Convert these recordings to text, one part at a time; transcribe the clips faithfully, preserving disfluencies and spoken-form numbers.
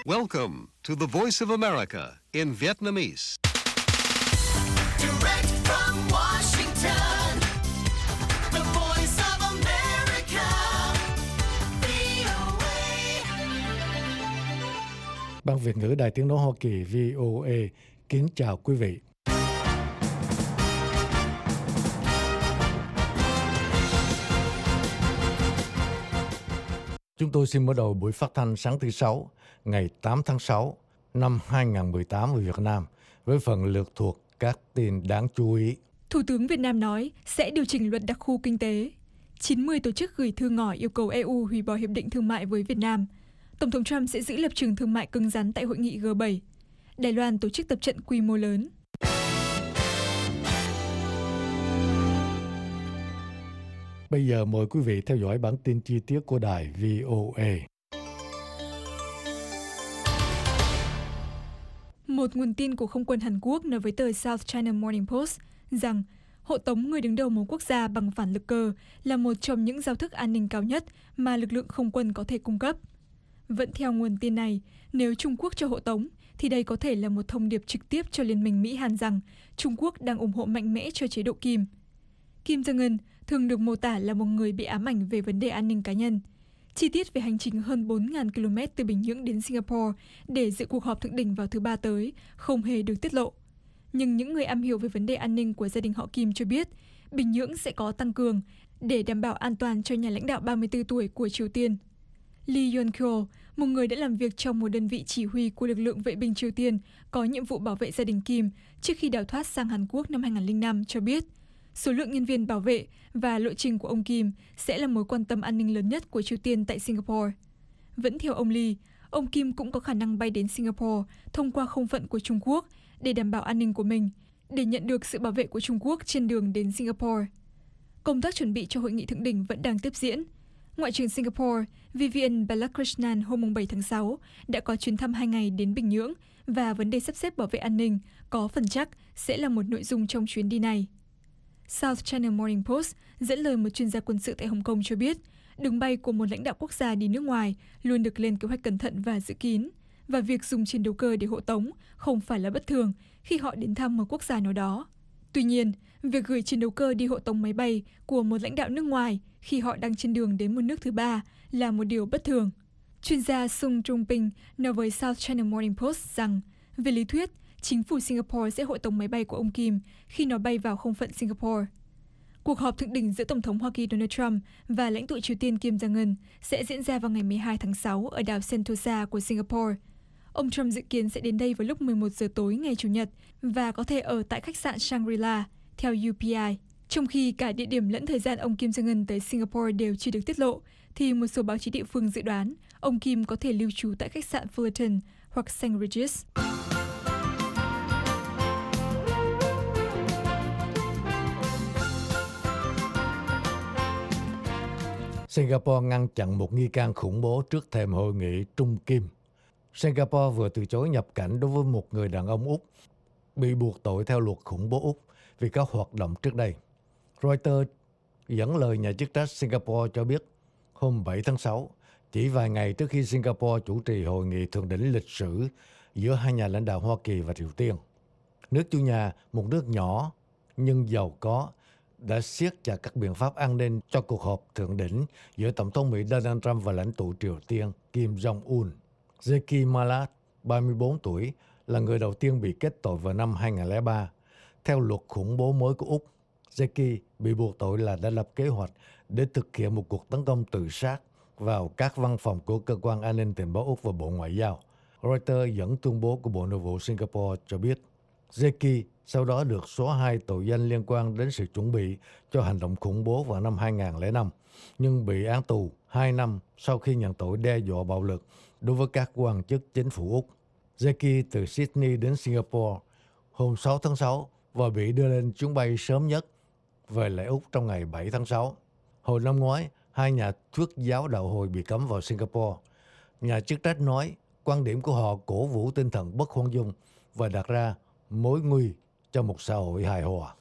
Welcome to the Voice of America in Vietnamese. Direct from Washington, the Voice of America, vê o a. Ban Việt ngữ Đài Tiếng nói Hoa Kỳ vê o a kính chào quý vị. Chúng tôi xin mở đầu buổi phát thanh sáng thứ Sáu, ngày tám tháng sáu năm hai nghìn không trăm mười tám ở Việt Nam, với phần lược thuộc các tin đáng chú ý. Thủ tướng Việt Nam nói sẽ điều chỉnh luật đặc khu kinh tế. chín mươi tổ chức gửi thư ngỏ yêu cầu e u hủy bỏ hiệp định thương mại với Việt Nam. Tổng thống Trump sẽ giữ lập trường thương mại cứng rắn tại hội nghị G bảy. Đài Loan tổ chức tập trận quy mô lớn. Bây giờ mời quý vị theo dõi bản tin chi tiết của đài vê o a. Một nguồn tin của không quân Hàn Quốc nói với tờ South China Morning Post rằng hộ tống người đứng đầu một quốc gia bằng phản lực cơ là một trong những giao thức an ninh cao nhất mà lực lượng không quân có thể cung cấp. Vẫn theo nguồn tin này, nếu Trung Quốc cho hộ tống, thì đây có thể là một thông điệp trực tiếp cho Liên minh Mỹ-Hàn rằng Trung Quốc đang ủng hộ mạnh mẽ cho chế độ Kim. Kim Jong-un thường được mô tả là một người bị ám ảnh về vấn đề an ninh cá nhân. Chi tiết về hành trình hơn bốn nghìn ki lô mét từ Bình Nhưỡng đến Singapore để dự cuộc họp thượng đỉnh vào thứ Ba tới không hề được tiết lộ. Nhưng những người am hiểu về vấn đề an ninh của gia đình họ Kim cho biết Bình Nhưỡng sẽ có tăng cường để đảm bảo an toàn cho nhà lãnh đạo ba mươi tư tuổi của Triều Tiên. Lee Yong-kyo, một người đã làm việc trong một đơn vị chỉ huy của lực lượng vệ binh Triều Tiên có nhiệm vụ bảo vệ gia đình Kim trước khi đào thoát sang Hàn Quốc năm hai nghìn không trăm lẻ năm cho biết số lượng nhân viên bảo vệ và lộ trình của ông Kim sẽ là mối quan tâm an ninh lớn nhất của Triều Tiên tại Singapore. Vẫn theo ông Lee, ông Kim cũng có khả năng bay đến Singapore thông qua không phận của Trung Quốc để đảm bảo an ninh của mình, để nhận được sự bảo vệ của Trung Quốc trên đường đến Singapore. Công tác chuẩn bị cho hội nghị thượng đỉnh vẫn đang tiếp diễn. Ngoại trưởng Singapore Vivian Balakrishnan hôm bảy tháng sáu đã có chuyến thăm hai ngày đến Bình Nhưỡng và vấn đề sắp xếp bảo vệ an ninh có phần chắc sẽ là một nội dung trong chuyến đi này. South China Morning Post dẫn lời một chuyên gia quân sự tại Hồng Kông cho biết đường bay của một lãnh đạo quốc gia đi nước ngoài luôn được lên kế hoạch cẩn thận và dự kín, và việc dùng chiến đấu cơ để hộ tống không phải là bất thường khi họ đến thăm một quốc gia nào đó. Tuy nhiên, việc gửi chiến đấu cơ đi hộ tống máy bay của một lãnh đạo nước ngoài khi họ đang trên đường đến một nước thứ ba là một điều bất thường. Chuyên gia Sung Trung Ping nói với South China Morning Post rằng, về lý thuyết, chính phủ Singapore sẽ hộ tống máy bay của ông Kim khi nó bay vào không phận Singapore. Cuộc họp thượng đỉnh giữa Tổng thống Hoa Kỳ Donald Trump và lãnh tụ Triều Tiên Kim Jong-un sẽ diễn ra vào ngày mười hai tháng sáu ở đảo Sentosa của Singapore. Ông Trump dự kiến sẽ đến đây vào lúc mười một giờ tối ngày Chủ nhật và có thể ở tại khách sạn Shangri-La, theo U P I. Trong khi cả địa điểm lẫn thời gian ông Kim Jong-un tới Singapore đều chưa được tiết lộ, thì một số báo chí địa phương dự đoán ông Kim có thể lưu trú tại khách sạn Fullerton hoặc Saint Regis. Singapore ngăn chặn một nghi can khủng bố trước thềm hội nghị Trung Kim. Singapore vừa từ chối nhập cảnh đối với một người đàn ông Úc bị buộc tội theo luật khủng bố Úc vì các hoạt động trước đây. Reuters dẫn lời nhà chức trách Singapore cho biết hôm bảy tháng sáu, chỉ vài ngày trước khi Singapore chủ trì hội nghị thượng đỉnh lịch sử giữa hai nhà lãnh đạo Hoa Kỳ và Triều Tiên, nước chủ nhà, một nước nhỏ nhưng giàu có, đã siết chặt các biện pháp an ninh cho cuộc họp thượng đỉnh giữa Tổng thống Mỹ Donald Trump và lãnh tụ Triều Tiên Kim Jong-un. Zeki Malat, ba mươi bốn tuổi, là người đầu tiên bị kết tội vào năm hai nghìn không trăm lẻ ba. Theo luật khủng bố mới của Úc, Zeki bị buộc tội là đã lập kế hoạch để thực hiện một cuộc tấn công tự sát vào các văn phòng của Cơ quan An ninh Tình báo Úc và Bộ Ngoại giao. Reuters dẫn tuyên bố của Bộ Nội vụ Singapore cho biết, Zeki sau đó được xóa hai tội danh liên quan đến sự chuẩn bị cho hành động khủng bố vào năm hai nghìn không trăm lẻ năm, nhưng bị án tù hai năm sau khi nhận tội đe dọa bạo lực đối với các quan chức chính phủ Úc. Zeki từ Sydney đến Singapore hôm sáu tháng sáu và bị đưa lên chuyến bay sớm nhất về lại Úc trong ngày bảy tháng sáu. Hồi năm ngoái, hai nhà thuyết giáo đạo hồi bị cấm vào Singapore. Nhà chức trách nói quan điểm của họ cổ vũ tinh thần bất khoan dung và đặt ra mối nguy cho một xã hội hài hòa.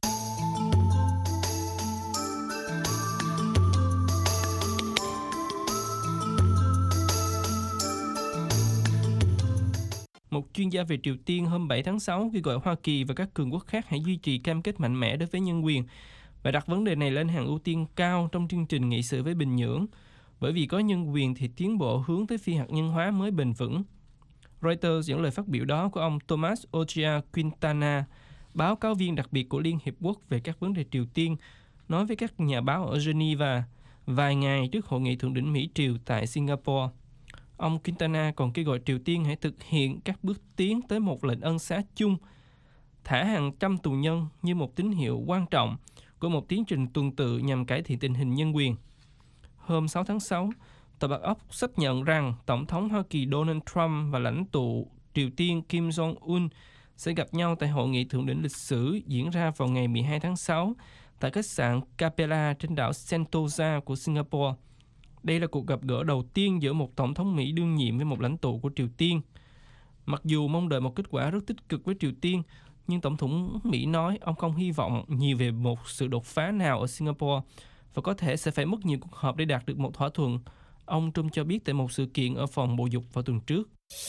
Một chuyên gia về Triều Tiên hôm bảy tháng sáu kêu gọi Hoa Kỳ và các cường quốc khác hãy duy trì cam kết mạnh mẽ đối với nhân quyền và đặt vấn đề này lên hàng ưu tiên cao trong chương trình nghị sự với Bình Nhưỡng. Bởi vì có nhân quyền thì tiến bộ hướng tới phi hạt nhân hóa mới bền vững. Reuters dẫn lời phát biểu đó của ông Thomas Ojea Quintana, báo cáo viên đặc biệt của Liên Hiệp Quốc về các vấn đề Triều Tiên, nói với các nhà báo ở Geneva vài ngày trước hội nghị thượng đỉnh Mỹ-Triều tại Singapore. Ông Quintana còn kêu gọi Triều Tiên hãy thực hiện các bước tiến tới một lệnh ân xá chung, thả hàng trăm tù nhân như một tín hiệu quan trọng của một tiến trình tuần tự nhằm cải thiện tình hình nhân quyền. Hôm sáu tháng sáu, Tòa Bạch Ốc xác nhận rằng Tổng thống Hoa Kỳ Donald Trump và lãnh tụ Triều Tiên Kim Jong-un sẽ gặp nhau tại hội nghị thượng đỉnh lịch sử diễn ra vào ngày mười hai tháng sáu tại khách sạn Capella trên đảo Sentosa của Singapore. Đây là cuộc gặp gỡ đầu tiên giữa một tổng thống Mỹ đương nhiệm với một lãnh tụ của Triều Tiên. Mặc dù mong đợi một kết quả rất tích cực với Triều Tiên, nhưng Tổng thống Mỹ nói ông không hy vọng nhiều về một sự đột phá nào ở Singapore và có thể sẽ phải mất nhiều cuộc họp để đạt được một thỏa thuận. Ông Trump cho biết tại một sự kiện ở phòng bầu dục vào tuần trước.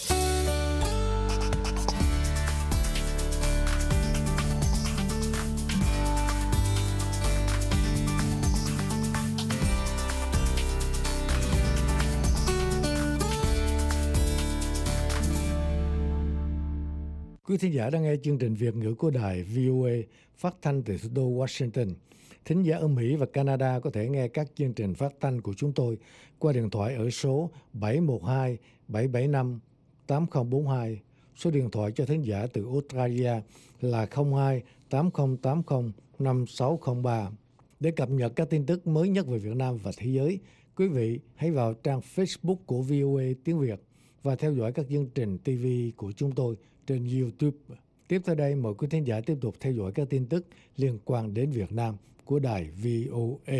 Quý thính giả đang nghe chương trình Việt ngữ của đài vê o a phát thanh từ thủ đô Washington. Thính giả ở Mỹ và Canada có thể nghe các chương trình phát thanh của chúng tôi qua điện thoại ở số bảy một hai bảy bảy năm tám không bốn hai. Số điện thoại cho thính giả từ Australia là không hai tám không tám không năm sáu không ba. Để cập nhật các tin tức mới nhất về Việt Nam và thế giới, quý vị hãy vào trang Facebook của vê o a tiếng Việt và theo dõi các chương trình ti vi của chúng tôi trên YouTube. Tiếp theo đây, mời quý thính giả tiếp tục theo dõi các tin tức liên quan đến Việt Nam của đài vê o a.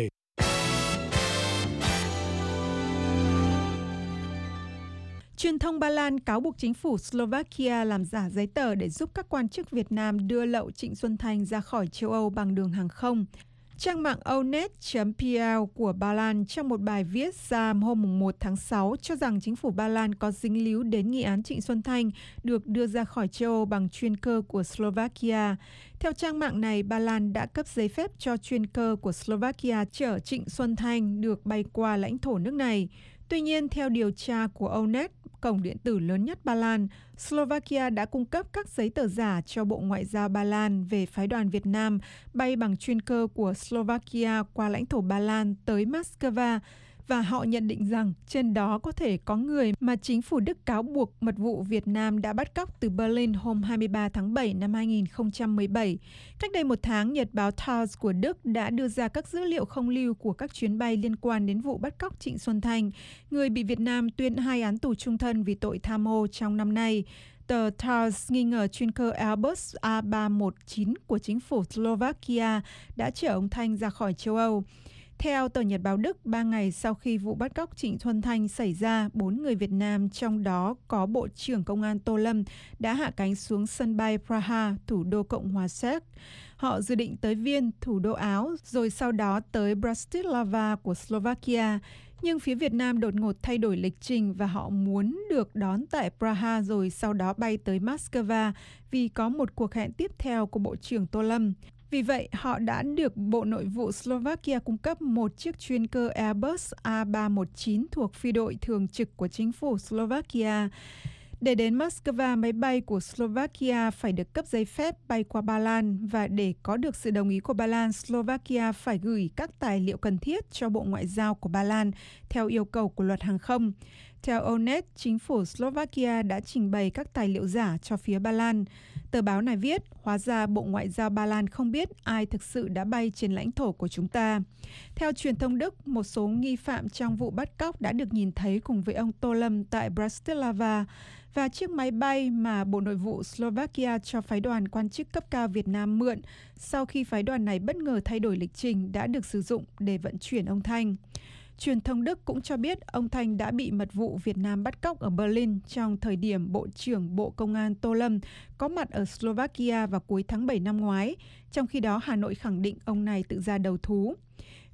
Truyền thông Ba Lan cáo buộc chính phủ Slovakia làm giả giấy tờ để giúp các quan chức Việt Nam đưa lậu Trịnh Xuân Thanh ra khỏi châu Âu bằng đường hàng không. Trang mạng onet chấm pê lờ của Ba Lan trong một bài viết ra hôm một tháng sáu cho rằng chính phủ Ba Lan có dính líu đến nghi án Trịnh Xuân Thanh được đưa ra khỏi châu Âu bằng chuyên cơ của Slovakia. Theo trang mạng này, Ba Lan đã cấp giấy phép cho chuyên cơ của Slovakia chở Trịnh Xuân Thanh được bay qua lãnh thổ nước này. Tuy nhiên, theo điều tra của Onet, cổng điện tử lớn nhất Ba Lan, Slovakia đã cung cấp các giấy tờ giả cho Bộ Ngoại giao Ba Lan về phái đoàn Việt Nam bay bằng chuyên cơ của Slovakia qua lãnh thổ Ba Lan tới Moscow, và họ nhận định rằng trên đó có thể có người mà chính phủ Đức cáo buộc mật vụ Việt Nam đã bắt cóc từ Berlin hôm hai mươi ba tháng bảy năm hai nghìn không trăm mười bảy. Cách đây một tháng, nhật báo Taz của Đức đã đưa ra các dữ liệu không lưu của các chuyến bay liên quan đến vụ bắt cóc Trịnh Xuân Thanh, người bị Việt Nam tuyên hai án tù chung thân vì tội tham ô trong năm nay. Tờ Taz nghi ngờ chuyên cơ Airbus A ba một chín của chính phủ Slovakia đã chở ông Thanh ra khỏi châu Âu. Theo tờ Nhật báo Đức, ba ngày sau khi vụ bắt cóc Trịnh Xuân Thanh xảy ra, bốn người Việt Nam, trong đó có Bộ trưởng Công an Tô Lâm, đã hạ cánh xuống sân bay Praha, thủ đô Cộng hòa Séc. Họ dự định tới Viên, thủ đô Áo, rồi sau đó tới Bratislava của Slovakia. Nhưng phía Việt Nam đột ngột thay đổi lịch trình và họ muốn được đón tại Praha rồi sau đó bay tới Moscow vì có một cuộc hẹn tiếp theo của Bộ trưởng Tô Lâm. Vì vậy, họ đã được Bộ Nội vụ Slovakia cung cấp một chiếc chuyên cơ Airbus A ba một chín thuộc phi đội thường trực của chính phủ Slovakia. Để đến Moscow, máy bay của Slovakia phải được cấp giấy phép bay qua Ba Lan, và để có được sự đồng ý của Ba Lan, Slovakia phải gửi các tài liệu cần thiết cho Bộ Ngoại giao của Ba Lan theo yêu cầu của luật hàng không. Theo Onet, chính phủ Slovakia đã trình bày các tài liệu giả cho phía Ba Lan. Tờ báo này viết, hóa ra Bộ Ngoại giao Ba Lan không biết ai thực sự đã bay trên lãnh thổ của chúng ta. Theo truyền thông Đức, một số nghi phạm trong vụ bắt cóc đã được nhìn thấy cùng với ông Tô Lâm tại Bratislava, và chiếc máy bay mà Bộ Nội vụ Slovakia cho phái đoàn quan chức cấp cao Việt Nam mượn sau khi phái đoàn này bất ngờ thay đổi lịch trình đã được sử dụng để vận chuyển ông Thanh. Truyền thông Đức cũng cho biết ông Thanh đã bị mật vụ Việt Nam bắt cóc ở Berlin trong thời điểm Bộ trưởng Bộ Công an Tô Lâm có mặt ở Slovakia vào cuối tháng bảy năm ngoái, trong khi đó Hà Nội khẳng định ông này tự ra đầu thú.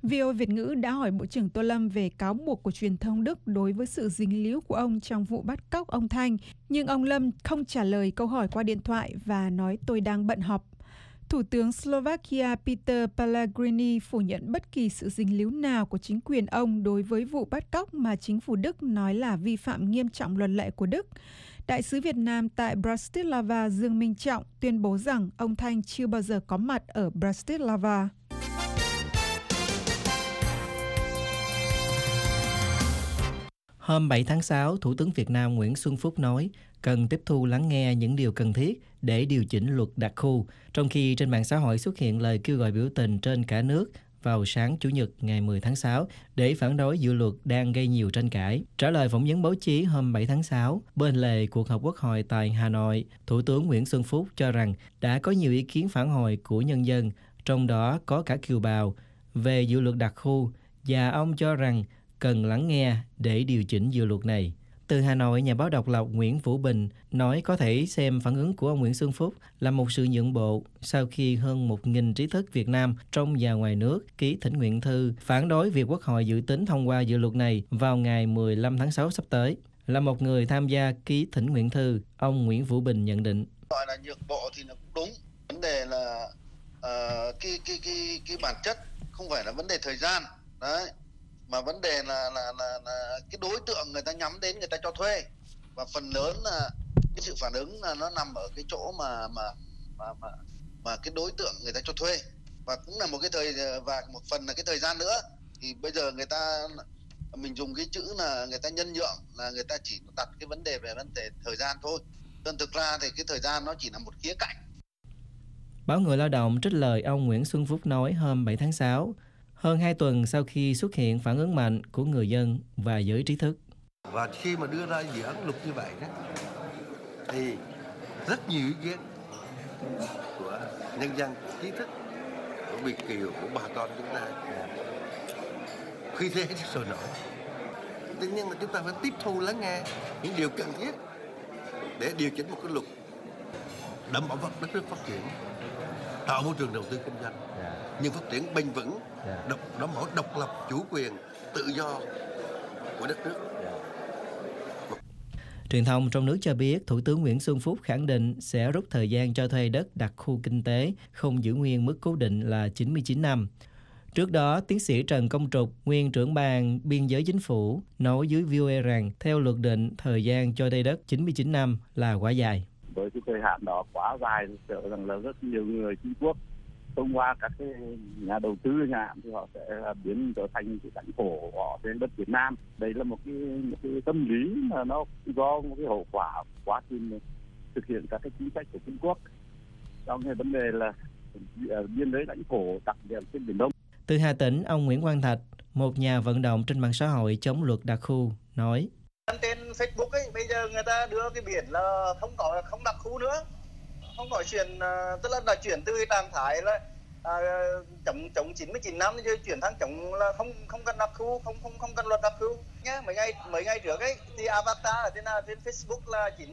vê o a Việt ngữ đã hỏi Bộ trưởng Tô Lâm về cáo buộc của truyền thông Đức đối với sự dính líu của ông trong vụ bắt cóc ông Thanh, nhưng ông Lâm không trả lời câu hỏi qua điện thoại và nói tôi đang bận họp. Thủ tướng Slovakia Peter Pellegrini phủ nhận bất kỳ sự dính líu nào của chính quyền ông đối với vụ bắt cóc mà chính phủ Đức nói là vi phạm nghiêm trọng luật lệ của Đức. Đại sứ Việt Nam tại Bratislava Dương Minh Trọng tuyên bố rằng ông Thanh chưa bao giờ có mặt ở Bratislava. Hôm bảy tháng sáu, Thủ tướng Việt Nam Nguyễn Xuân Phúc nói cần tiếp thu lắng nghe những điều cần thiết để điều chỉnh luật đặc khu, trong khi trên mạng xã hội xuất hiện lời kêu gọi biểu tình trên cả nước vào sáng Chủ nhật ngày mười tháng sáu để phản đối dự luật đang gây nhiều tranh cãi. Trả lời phỏng vấn báo chí hôm bảy tháng sáu, bên lề cuộc họp Quốc hội tại Hà Nội, Thủ tướng Nguyễn Xuân Phúc cho rằng đã có nhiều ý kiến phản hồi của nhân dân, trong đó có cả kiều bào, về dự luật đặc khu, và ông cho rằng cần lắng nghe để điều chỉnh dự luật này. Từ Hà Nội, nhà báo độc lập Nguyễn Vũ Bình nói có thể xem phản ứng của ông Nguyễn Xuân Phúc là một sự nhượng bộ sau khi hơn một nghìn trí thức Việt Nam trong và ngoài nước ký thỉnh nguyện thư phản đối việc Quốc hội dự tính thông qua dự luật này vào ngày mười lăm tháng sáu sắp tới. Là một người tham gia ký thỉnh nguyện thư, ông Nguyễn Vũ Bình nhận định. Gọi là nhượng bộ thì nó cũng đúng. Vấn đề là uh, cái, cái, cái, cái bản chất không phải là vấn đề thời gian. Đấy. Mà vấn đề là, là, là, là cái đối tượng người ta nhắm đến người ta cho thuê, và phần lớn là cái sự phản ứng là nó nằm ở cái chỗ mà mà mà mà, mà cái đối tượng người ta cho thuê, và cũng là một cái thời và một phần là cái thời gian nữa. Thì bây giờ người ta mình dùng cái chữ là người ta nhân nhượng, là người ta chỉ đặt cái vấn đề về vấn đề thời gian thôi. Nên thực ra thì cái thời gian nó chỉ là một khía cạnh. Báo Người Lao động trích lời ông Nguyễn Xuân Phúc nói hôm bảy tháng sáu, hơn hai tuần sau khi xuất hiện phản ứng mạnh của người dân và giới trí thức. Và khi mà đưa ra dự án luật như vậy đó, thì rất nhiều ý kiến của nhân dân, trí thức, của Việt kiều, của bà con chúng ta khi thế hết sôi nổi. Tuy nhiên là chúng ta phải tiếp thu lắng nghe những điều cần thiết để điều chỉnh một cái luật đảm bảo đất nước phát triển, tạo môi trường đầu tư kinh doanh, nhưng phát triển bền vững, độc, đảm bảo độc lập, chủ quyền, tự do của đất nước. Truyền thông trong nước cho biết, Thủ tướng Nguyễn Xuân Phúc khẳng định sẽ rút thời gian cho thuê đất đặc khu kinh tế, không giữ nguyên mức cố định là chín mươi chín năm. Trước đó, tiến sĩ Trần Công Trục, nguyên trưởng ban biên giới chính phủ, nói với vê o a rằng theo luật định, thời gian cho thuê đất chín mươi chín năm là quá dài. Với cái thời hạn đó quá dài, sợ rằng là rất nhiều người Trung Quốc thông qua các cái nhà đầu tư nhà thì họ sẽ biến trở thành cái lãnh thổ của họ trên đất Việt Nam. Đây là một cái, một cái tâm lý mà nó do một cái hậu quả quá trình thực hiện các cái chính sách của Trung Quốc trong cái vấn đề là biên giới lãnh thổ đặc biệt trên Biển Đông. Từ Hà Tĩnh, ông Nguyễn Quang Thạch, một nhà vận động trên mạng xã hội chống luật đặc khu, nói: Trên Facebook ấy, bây giờ người ta đưa cái biển là không có không đặc khu nữa, không có chuyển, tức là đã chuyển từ trạng thái là à, chống chống chín mươi chín năm rồi chuyển sang chống là không không cần đặc khu, không không không cần luật đặc khu nhá. Mấy ngày mấy ngày trước ấy thì avatar ở trên trên Facebook là chín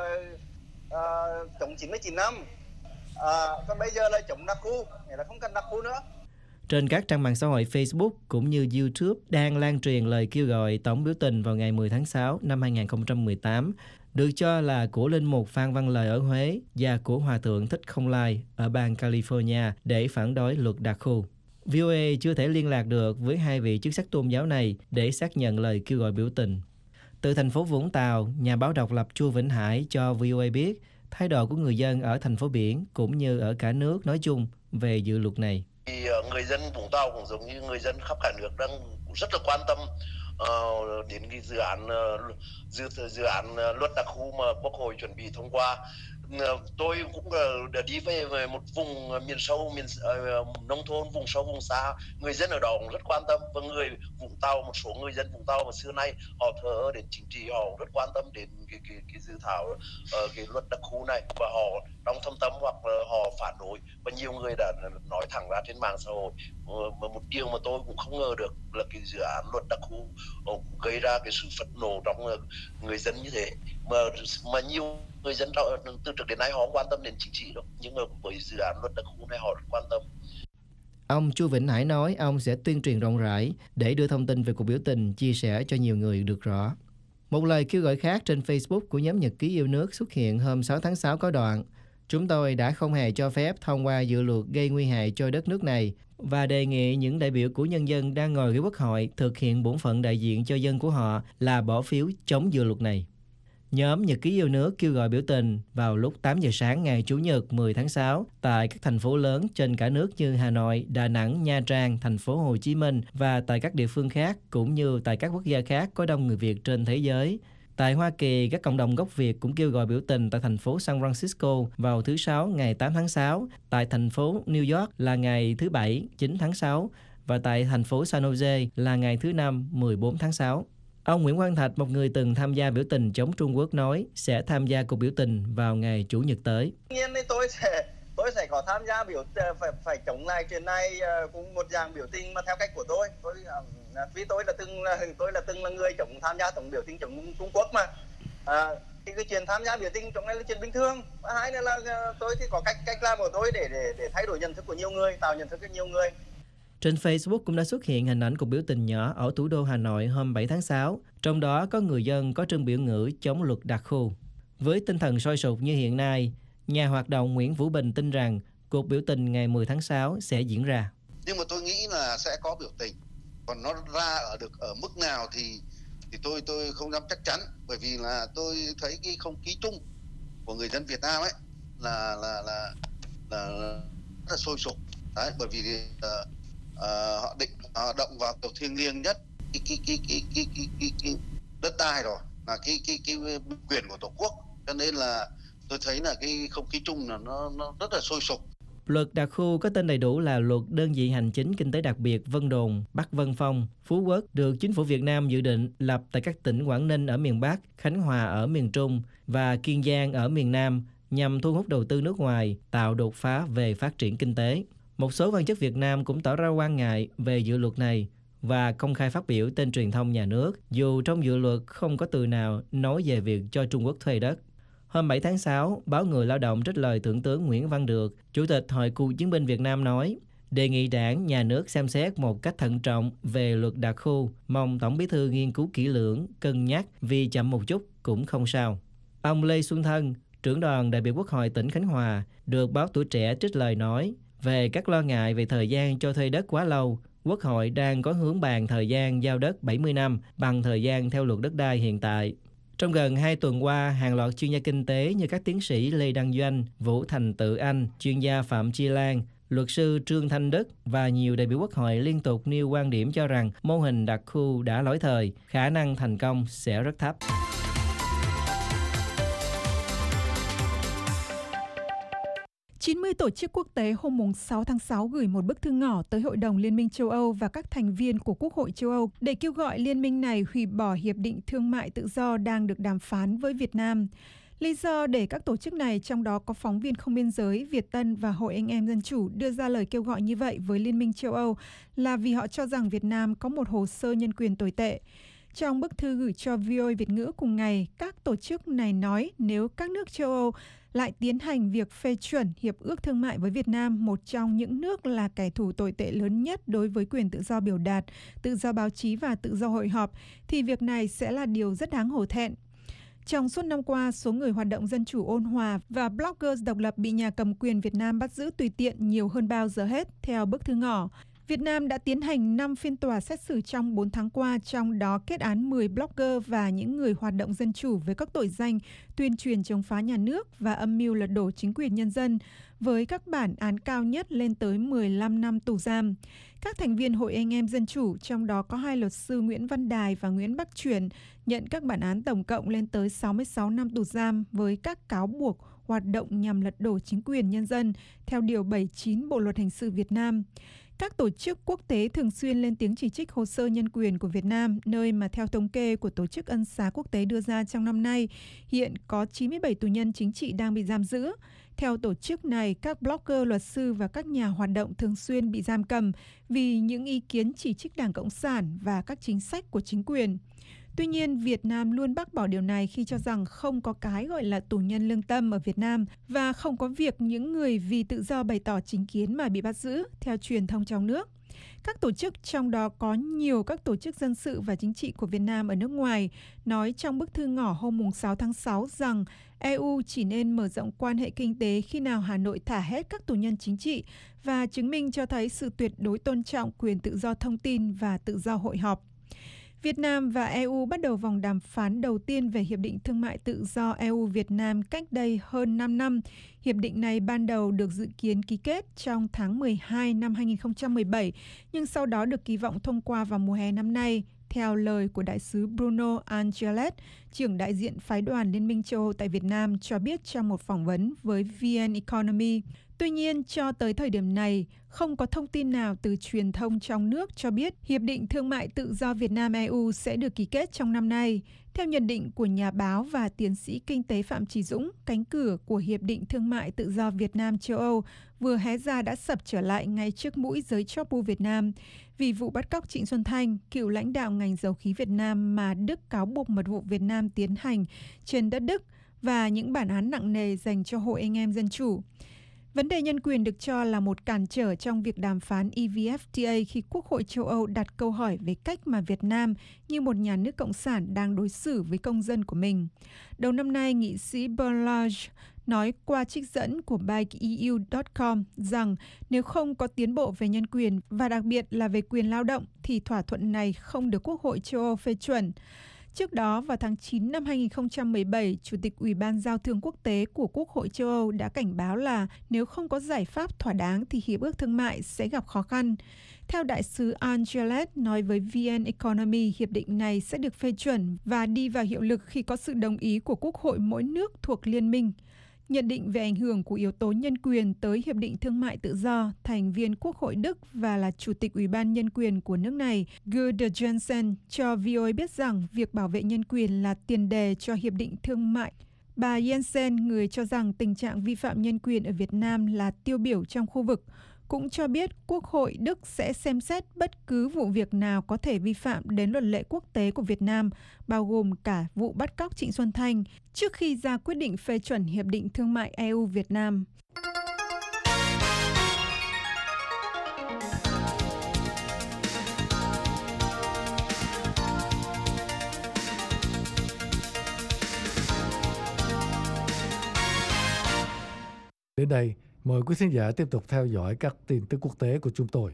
uh, chống chín mươi chín năm, à, còn bây giờ là chống đặc khu, nghĩa là không cần đặc khu nữa. Trên các trang mạng xã hội Facebook cũng như YouTube đang lan truyền lời kêu gọi tổng biểu tình vào ngày mười tháng sáu năm hai nghìn không trăm mười tám, được cho là của linh mục Phan Văn Lời ở Huế và của Hòa thượng Thích Không Lai ở bang California để phản đối luật đặc khu. vê o a chưa thể liên lạc được với hai vị chức sắc tôn giáo này để xác nhận lời kêu gọi biểu tình. Từ thành phố Vũng Tàu, nhà báo độc lập Chu Vĩnh Hải cho vê o a biết thái độ của người dân ở thành phố biển cũng như ở cả nước nói chung về dự luật này. Thì người dân Vũng Tàu cũng giống như người dân khắp cả nước đang rất là quan tâm uh, đến cái dự án uh, dự, dự án uh, luật đặc khu mà Quốc hội chuẩn bị thông qua. Uh, tôi cũng uh, đã đi về, về một vùng uh, miền sâu, miền uh, nông thôn, vùng sâu, vùng xa. Người dân ở đó cũng rất quan tâm, và người Vũng Tàu, một số người dân Vũng Tàu mà xưa nay họ thờ đến chính trị, họ rất quan tâm đến cái cái, cái dự thảo uh, cái luật đặc khu này, và họ trong thâm tâm hoặc là họ phản đối, và nhiều người đã nói thẳng ra trên mạng xã hội. Uh, mà một điều mà tôi cũng không ngờ được là cái dự án luật đặc khu uh, gây ra cái sự phẫn nộ trong uh, người dân như thế, mà mà nhiều người dân từ trước đến nay họ không quan tâm đến chính trị đâu, nhưng mà với dự án luật đặc khu này họ rất quan tâm. Ông Chu Vĩnh Hải nói ông sẽ tuyên truyền rộng rãi để đưa thông tin về cuộc biểu tình chia sẻ cho nhiều người được rõ. Một lời kêu gọi khác trên Facebook của nhóm Nhật ký yêu nước xuất hiện hôm sáu tháng sáu có đoạn: Chúng tôi đã không hề cho phép thông qua dự luật gây nguy hại cho đất nước này và đề nghị những đại biểu của nhân dân đang ngồi ghế Quốc hội thực hiện bổn phận đại diện cho dân của họ là bỏ phiếu chống dự luật này. Nhóm Nhật ký yêu nước kêu gọi biểu tình vào lúc tám giờ sáng ngày Chủ nhật mười tháng sáu tại các thành phố lớn trên cả nước như Hà Nội, Đà Nẵng, Nha Trang, thành phố Hồ Chí Minh và tại các địa phương khác cũng như tại các quốc gia khác có đông người Việt trên thế giới. Tại Hoa Kỳ, các cộng đồng gốc Việt cũng kêu gọi biểu tình tại thành phố San Francisco vào thứ Sáu ngày tám tháng sáu, tại thành phố New York là ngày thứ Bảy chín tháng sáu và tại thành phố San Jose là ngày thứ Năm mười bốn tháng sáu. Ông Nguyễn Quang Thạch, một người từng tham gia biểu tình chống Trung Quốc, nói sẽ tham gia cuộc biểu tình vào ngày Chủ nhật tới. Tuy nhiên thì tôi sẽ tôi sẽ có tham gia biểu phải phải chống lại chuyện này, cũng một dạng biểu tình mà theo cách của tôi. Tôi vì tôi là từng tôi là từng là người chống tham gia tổng biểu tình chống Trung Quốc mà. À, thì cái chuyện tham gia biểu tình chống này là chuyện bình thường. Và hai nữa là tôi thì có cách cách làm của tôi để để để thay đổi nhận thức của nhiều người, tạo nhận thức cho nhiều người. Trên Facebook cũng đã xuất hiện hình ảnh cuộc biểu tình nhỏ ở thủ đô Hà Nội hôm bảy tháng sáu, trong đó có người dân có trưng biểu ngữ chống luật đặc khu. Với tinh thần sôi sục như hiện nay, nhà hoạt động Nguyễn Vũ Bình tin rằng cuộc biểu tình ngày mười tháng sáu sẽ diễn ra. Nhưng mà tôi nghĩ là sẽ có biểu tình, còn nó ra ở được ở mức nào thì thì tôi tôi không dám chắc chắn, bởi vì là tôi thấy cái không khí chung của người dân Việt Nam ấy là là là là, là rất là sôi sục. Đấy, bởi vì uh, Uh, họ định họ động vào kiểu thiêng liêng nhất cái cái cái cái cái cái, cái, cái đất đai rồi, là cái cái cái quyền của Tổ quốc, cho nên là tôi thấy là cái không khí chung là nó nó rất là sôi sục. Luật đặc khu có tên đầy đủ là Luật Đơn vị Hành chính Kinh tế đặc biệt Vân Đồn, Bắc Vân Phong, Phú Quốc, được chính phủ Việt Nam dự định lập tại các tỉnh Quảng Ninh ở miền Bắc, Khánh Hòa ở miền Trung và Kiên Giang ở miền Nam nhằm thu hút đầu tư nước ngoài, tạo đột phá về phát triển kinh tế. Một số quan chức Việt Nam cũng tỏ ra quan ngại về dự luật này và công khai phát biểu trên truyền thông nhà nước, dù trong dự luật không có từ nào nói về việc cho Trung Quốc thuê đất. Hôm bảy tháng sáu, báo Người Lao động trích lời Thượng tướng Nguyễn Văn Được, Chủ tịch Hội Cựu chiến binh Việt Nam nói, đề nghị Đảng, Nhà nước xem xét một cách thận trọng về luật đặc khu, mong Tổng Bí thư nghiên cứu kỹ lưỡng, cân nhắc vì chậm một chút cũng không sao. Ông Lê Xuân Thân, trưởng đoàn đại biểu Quốc hội tỉnh Khánh Hòa, được báo Tuổi Trẻ trích lời nói, về các lo ngại về thời gian cho thuê đất quá lâu, Quốc hội đang có hướng bàn thời gian giao đất bảy mươi năm bằng thời gian theo luật đất đai hiện tại. Trong gần hai tuần qua, hàng loạt chuyên gia kinh tế như các tiến sĩ Lê Đăng Doanh, Vũ Thành Tự Anh, chuyên gia Phạm Chi Lan, luật sư Trương Thanh Đức và nhiều đại biểu Quốc hội liên tục nêu quan điểm cho rằng mô hình đặc khu đã lỗi thời, khả năng thành công sẽ rất thấp. chín mươi tổ chức quốc tế hôm sáu tháng sáu gửi một bức thư ngỏ tới Hội đồng Liên minh châu Âu và các thành viên của Quốc hội châu Âu để kêu gọi liên minh này hủy bỏ hiệp định thương mại tự do đang được đàm phán với Việt Nam. Lý do để các tổ chức này, trong đó có Phóng viên Không biên giới, Việt Tân và Hội Anh em Dân chủ đưa ra lời kêu gọi như vậy với Liên minh châu Âu là vì họ cho rằng Việt Nam có một hồ sơ nhân quyền tồi tệ. Trong bức thư gửi cho vê o a Việt ngữ cùng ngày, các tổ chức này nói nếu các nước châu Âu lại tiến hành việc phê chuẩn hiệp ước thương mại với Việt Nam, một trong những nước là kẻ thù tồi tệ lớn nhất đối với quyền tự do biểu đạt, tự do báo chí và tự do hội họp, thì việc này sẽ là điều rất đáng hổ thẹn. Trong suốt năm qua, số người hoạt động dân chủ ôn hòa và bloggers độc lập bị nhà cầm quyền Việt Nam bắt giữ tùy tiện nhiều hơn bao giờ hết, theo bức thư ngỏ. Việt Nam đã tiến hành năm phiên tòa xét xử trong bốn tháng qua, trong đó kết án mười blogger và những người hoạt động dân chủ với các tội danh tuyên truyền chống phá nhà nước và âm mưu lật đổ chính quyền nhân dân, với các bản án cao nhất lên tới mười lăm năm tù giam. Các thành viên Hội Anh em Dân chủ, trong đó có hai luật sư Nguyễn Văn Đài và Nguyễn Bắc Truyền, nhận các bản án tổng cộng lên tới sáu mươi sáu năm tù giam với các cáo buộc hoạt động nhằm lật đổ chính quyền nhân dân theo Điều bảy mươi chín Bộ Luật Hình sự Việt Nam. Các tổ chức quốc tế thường xuyên lên tiếng chỉ trích hồ sơ nhân quyền của Việt Nam, nơi mà theo thống kê của Tổ chức Ân xá Quốc tế đưa ra trong năm nay, hiện có chín mươi bảy tù nhân chính trị đang bị giam giữ. Theo tổ chức này, các blogger, luật sư và các nhà hoạt động thường xuyên bị giam cầm vì những ý kiến chỉ trích Đảng Cộng sản và các chính sách của chính quyền. Tuy nhiên, Việt Nam luôn bác bỏ điều này khi cho rằng không có cái gọi là tù nhân lương tâm ở Việt Nam và không có việc những người vì tự do bày tỏ chính kiến mà bị bắt giữ, theo truyền thông trong nước. Các tổ chức, trong đó có nhiều các tổ chức dân sự và chính trị của Việt Nam ở nước ngoài, nói trong bức thư ngỏ hôm sáu tháng sáu rằng e u chỉ nên mở rộng quan hệ kinh tế khi nào Hà Nội thả hết các tù nhân chính trị và chứng minh cho thấy sự tuyệt đối tôn trọng quyền tự do thông tin và tự do hội họp. Việt Nam và e u bắt đầu vòng đàm phán đầu tiên về Hiệp định Thương mại Tự do e u-Việt Nam cách đây hơn năm năm. Hiệp định này ban đầu được dự kiến ký kết trong tháng mười hai năm hai nghìn không trăm mười bảy, nhưng sau đó được kỳ vọng thông qua vào mùa hè năm nay, theo lời của đại sứ Bruno Angelet, trưởng đại diện phái đoàn Liên minh châu Âu tại Việt Nam, cho biết trong một phỏng vấn với vê en Economy. Tuy nhiên, cho tới thời điểm này, không có thông tin nào từ truyền thông trong nước cho biết Hiệp định Thương mại Tự do Việt Nam-e u sẽ được ký kết trong năm nay. Theo nhận định của nhà báo và tiến sĩ kinh tế Phạm Chí Dũng, cánh cửa của Hiệp định Thương mại Tự do Việt Nam-châu Âu vừa hé ra đã sập trở lại ngay trước mũi giới chóp bu Việt Nam. Vì vụ bắt cóc Trịnh Xuân Thanh, cựu lãnh đạo ngành dầu khí Việt Nam mà Đức cáo buộc mật vụ Việt Nam tiến hành trên đất Đức và những bản án nặng nề dành cho Hội Anh em Dân Chủ. Vấn đề nhân quyền được cho là một cản trở trong việc đàm phán e vê ép tê a khi Quốc hội châu Âu đặt câu hỏi về cách mà Việt Nam, như một nhà nước cộng sản, đang đối xử với công dân của mình. Đầu năm nay, nghị sĩ Bernard Lange nói qua trích dẫn của bài e u chấm com rằng nếu không có tiến bộ về nhân quyền và đặc biệt là về quyền lao động thì thỏa thuận này không được Quốc hội châu Âu phê chuẩn. Trước đó, vào tháng chín năm hai nghìn không trăm mười bảy, Chủ tịch Ủy ban Giao thương Quốc tế của Quốc hội châu Âu đã cảnh báo là nếu không có giải pháp thỏa đáng thì hiệp ước thương mại sẽ gặp khó khăn. Theo đại sứ Angelet nói với vê en Economy, hiệp định này sẽ được phê chuẩn và đi vào hiệu lực khi có sự đồng ý của Quốc hội mỗi nước thuộc liên minh. Nhận định về ảnh hưởng của yếu tố nhân quyền tới Hiệp định Thương mại Tự do, thành viên Quốc hội Đức và là Chủ tịch Ủy ban Nhân quyền của nước này, Gerde Jensen, cho vê o a biết rằng việc bảo vệ nhân quyền là tiền đề cho Hiệp định Thương mại. Bà Jensen, người cho rằng tình trạng vi phạm nhân quyền ở Việt Nam là tiêu biểu trong khu vực, cũng cho biết Quốc hội Đức sẽ xem xét bất cứ vụ việc nào có thể vi phạm đến luật lệ quốc tế của Việt Nam, bao gồm cả vụ bắt cóc Trịnh Xuân Thanh, trước khi ra quyết định phê chuẩn Hiệp định Thương mại e u-Việt Nam. Đến đây, mời quý khán giả tiếp tục theo dõi các tin tức quốc tế của chúng tôi.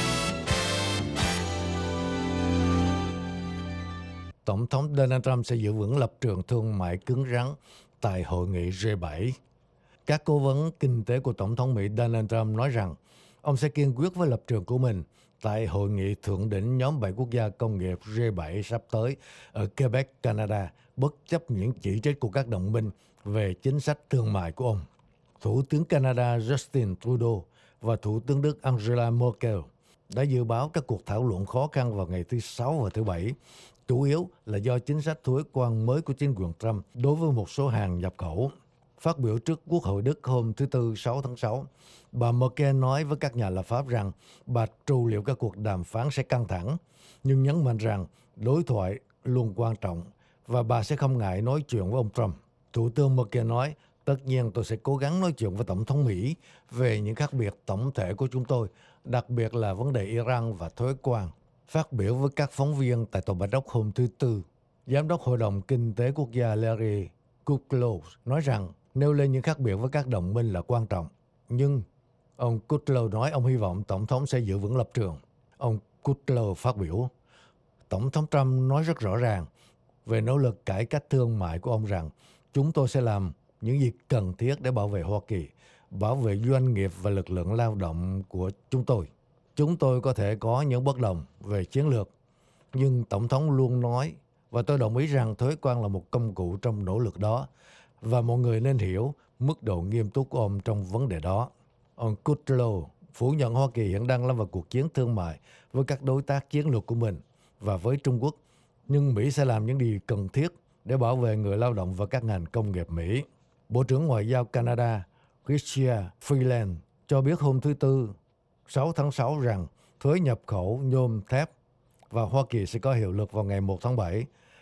Tổng thống Donald Trump sẽ giữ vững lập trường thương mại cứng rắn tại hội nghị G bảy. Các cố vấn kinh tế của Tổng thống Mỹ Donald Trump nói rằng ông sẽ kiên quyết với lập trường của mình tại hội nghị thượng đỉnh nhóm bảy quốc gia công nghiệp G bảy sắp tới ở Quebec, Canada, bất chấp những chỉ trích của các đồng minh về chính sách thương mại của ông. Thủ tướng Canada Justin Trudeau và Thủ tướng Đức Angela Merkel đã dự báo các cuộc thảo luận khó khăn vào ngày thứ Sáu và thứ Bảy, chủ yếu là do chính sách thuế quan mới của chính quyền Trump đối với một số hàng nhập khẩu. Phát biểu trước Quốc hội Đức hôm thứ Tư sáu tháng sáu, bà Merkel nói với các nhà lập pháp rằng bà trù liệu các cuộc đàm phán sẽ căng thẳng, nhưng nhấn mạnh rằng đối thoại luôn quan trọng và bà sẽ không ngại nói chuyện với ông Trump. Thủ tướng Merkel nói, tất nhiên tôi sẽ cố gắng nói chuyện với Tổng thống Mỹ về những khác biệt tổng thể của chúng tôi, đặc biệt là vấn đề Iran và thuế quan. Phát biểu với các phóng viên tại Tòa Bạch Ốc hôm thứ Tư, Giám đốc Hội đồng Kinh tế Quốc gia Larry Kudlow nói rằng nêu lên những khác biệt với các đồng minh là quan trọng. Nhưng ông Kudlow nói ông hy vọng Tổng thống sẽ giữ vững lập trường. Ông Kudlow phát biểu, Tổng thống Trump nói rất rõ ràng về nỗ lực cải cách thương mại của ông rằng chúng tôi sẽ làm những gì cần thiết để bảo vệ Hoa Kỳ, bảo vệ doanh nghiệp và lực lượng lao động của chúng tôi. Chúng tôi có thể có những bất đồng về chiến lược, nhưng Tổng thống luôn nói, và tôi đồng ý rằng thuế quan là một công cụ trong nỗ lực đó, và mọi người nên hiểu mức độ nghiêm túc của ông trong vấn đề đó. Ông Kudlow phủ nhận Hoa Kỳ hiện đang lâm vào cuộc chiến thương mại với các đối tác chiến lược của mình và với Trung Quốc, nhưng Mỹ sẽ làm những gì cần thiết để bảo vệ người lao động và các ngành công nghiệp Mỹ. Bộ trưởng Ngoại giao Canada Chrystia Freeland cho biết hôm thứ Tư, sáu tháng sáu rằng thuế nhập khẩu nhôm thép vào Hoa Kỳ sẽ có hiệu lực vào ngày một tháng bảy,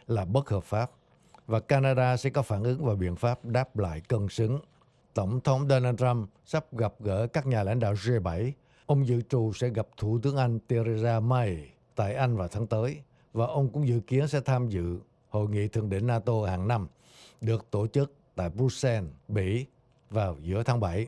là bất hợp pháp và Canada sẽ có phản ứng và biện pháp đáp lại cân xứng. Tổng thống Donald Trump sắp gặp gỡ các nhà lãnh đạo G bảy. Ông dự trù sẽ gặp Thủ tướng Anh Theresa May tại Anh vào tháng tới và ông cũng dự kiến sẽ tham dự Hội nghị Thượng đỉnh NATO hàng năm được tổ chức tại Bruxelles, Bỉ vào giữa tháng bảy.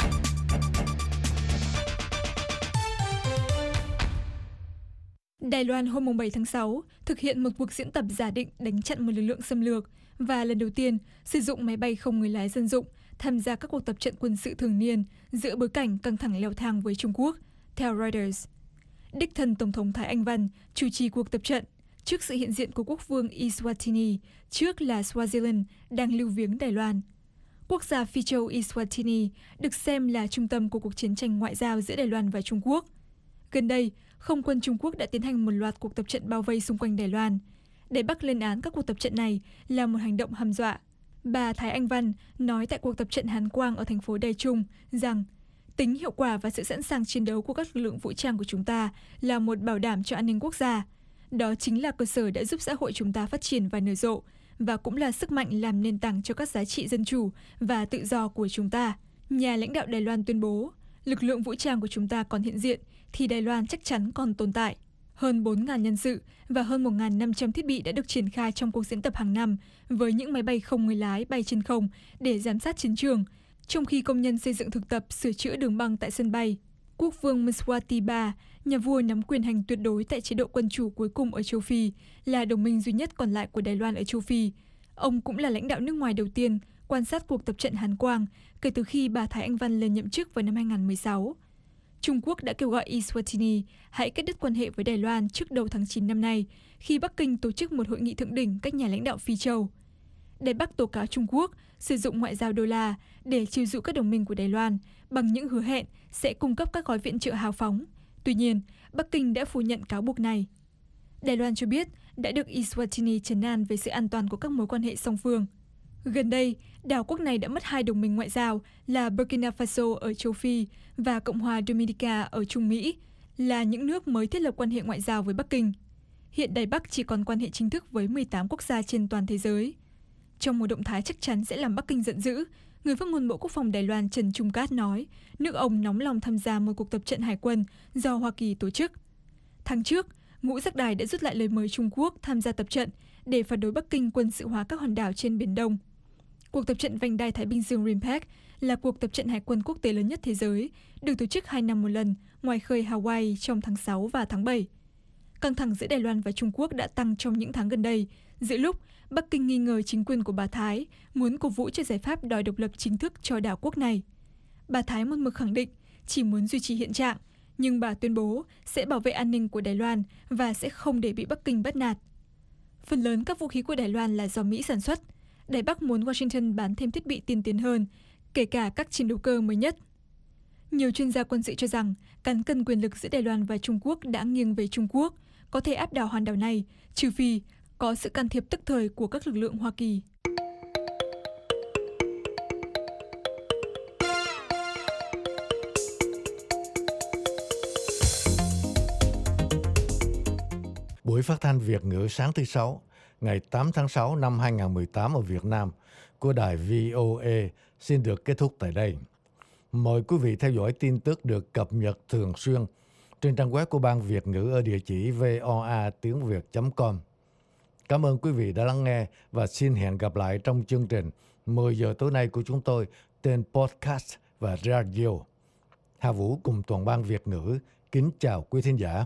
Đài Loan hôm bảy tháng sáu thực hiện một cuộc diễn tập giả định đánh chặn một lực lượng xâm lược và lần đầu tiên sử dụng máy bay không người lái dân dụng tham gia các cuộc tập trận quân sự thường niên giữa bối cảnh căng thẳng leo thang với Trung Quốc, theo Reuters. Đích thân Tổng thống Thái Anh Văn chủ trì cuộc tập trận trước sự hiện diện của quốc vương Eswatini, trước là Swaziland, đang lưu viếng Đài Loan. Quốc gia Phi châu Eswatini được xem là trung tâm của cuộc chiến tranh ngoại giao giữa Đài Loan và Trung Quốc. Gần đây, không quân Trung Quốc đã tiến hành một loạt cuộc tập trận bao vây xung quanh Đài Loan. Đài Bắc lên án các cuộc tập trận này là một hành động hăm dọa. Bà Thái Anh Văn nói tại cuộc tập trận Hán Quang ở thành phố Đài Trung rằng tính hiệu quả và sự sẵn sàng chiến đấu của các lực lượng vũ trang của chúng ta là một bảo đảm cho an ninh quốc gia. Đó chính là cơ sở đã giúp xã hội chúng ta phát triển và nở rộ, và cũng là sức mạnh làm nền tảng cho các giá trị dân chủ và tự do của chúng ta. Nhà lãnh đạo Đài Loan tuyên bố, lực lượng vũ trang của chúng ta còn hiện diện, thì Đài Loan chắc chắn còn tồn tại. Hơn bốn nghìn nhân sự và hơn một nghìn năm trăm thiết bị đã được triển khai trong cuộc diễn tập hàng năm với những máy bay không người lái bay trên không để giám sát chiến trường, trong khi công nhân xây dựng thực tập sửa chữa đường băng tại sân bay. Quốc vương Mswati ba, nhà vua nắm quyền hành tuyệt đối tại chế độ quân chủ cuối cùng ở châu Phi, là đồng minh duy nhất còn lại của Đài Loan ở châu Phi. Ông cũng là lãnh đạo nước ngoài đầu tiên quan sát cuộc tập trận Hán Quang kể từ khi bà Thái Anh Văn lên nhậm chức vào năm hai nghìn không trăm mười sáu. Trung Quốc đã kêu gọi Eswatini hãy cắt đứt quan hệ với Đài Loan trước đầu tháng chín năm nay, khi Bắc Kinh tổ chức một hội nghị thượng đỉnh các nhà lãnh đạo Phi châu. Đài Bắc tố cáo Trung Quốc sử dụng ngoại giao đô la để chiêu dụ các đồng minh của Đài Loan bằng những hứa hẹn sẽ cung cấp các gói viện trợ hào phóng. Tuy nhiên, Bắc Kinh đã phủ nhận cáo buộc này. Đài Loan cho biết đã được Eswatini trấn an về sự an toàn của các mối quan hệ song phương. Gần đây, đảo quốc này đã mất hai đồng minh ngoại giao là Burkina Faso ở châu Phi và Cộng hòa Dominica ở Trung Mỹ, là những nước mới thiết lập quan hệ ngoại giao với Bắc Kinh. Hiện Đài Bắc chỉ còn quan hệ chính thức với mười tám quốc gia trên toàn thế giới. Trong một động thái chắc chắn sẽ làm Bắc Kinh giận dữ, người phát ngôn Bộ Quốc phòng Đài Loan Trần Trung Cát nói nước ông nóng lòng tham gia một cuộc tập trận hải quân do Hoa Kỳ tổ chức. Tháng trước, Ngũ Giác Đài đã rút lại lời mời Trung Quốc tham gia tập trận để phản đối Bắc Kinh quân sự hóa các hòn đảo trên Biển Đông. Cuộc tập trận vành đai Thái Bình Dương RIMPAC là cuộc tập trận hải quân quốc tế lớn nhất thế giới, được tổ chức hai năm một lần ngoài khơi Hawaii trong tháng sáu và tháng bảy. Căng thẳng giữa Đài Loan và Trung Quốc đã tăng trong những tháng gần đây, giữa lúc Bắc Kinh nghi ngờ chính quyền của bà Thái muốn cổ vũ cho giải pháp đòi độc lập chính thức cho đảo quốc này. Bà Thái một mực khẳng định chỉ muốn duy trì hiện trạng, nhưng bà tuyên bố sẽ bảo vệ an ninh của Đài Loan và sẽ không để bị Bắc Kinh bắt nạt. Phần lớn các vũ khí của Đài Loan là do Mỹ sản xuất. Đài Bắc muốn Washington bán thêm thiết bị tiên tiến hơn, kể cả các chiến đấu cơ mới nhất. Nhiều chuyên gia quân sự cho rằng cán cân quyền lực giữa Đài Loan và Trung Quốc đã nghiêng về Trung Quốc, có thể áp đảo hòn đảo này, trừ phi có sự can thiệp tức thời của các lực lượng Hoa Kỳ. Buổi phát thanh Việt ngữ sáng thứ Sáu, ngày tám tháng sáu năm hai nghìn không trăm mười tám ở Việt Nam của đài vê o a xin được kết thúc tại đây. Mời quý vị theo dõi tin tức được cập nhật thường xuyên trên trang web của Ban Việt ngữ ở địa chỉ voa tiếng việt chấm com. Cảm ơn quý vị đã lắng nghe và xin hẹn gặp lại trong chương trình mười giờ tối nay của chúng tôi trên podcast và radio. Hà Vũ cùng toàn ban Việt ngữ kính chào quý thính giả.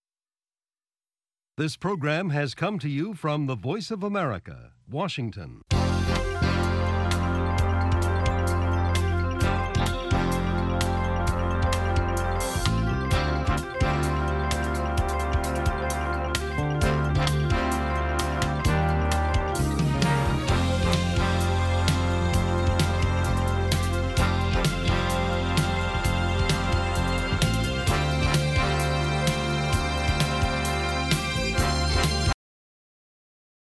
This program has come to you from the Voice of America, Washington.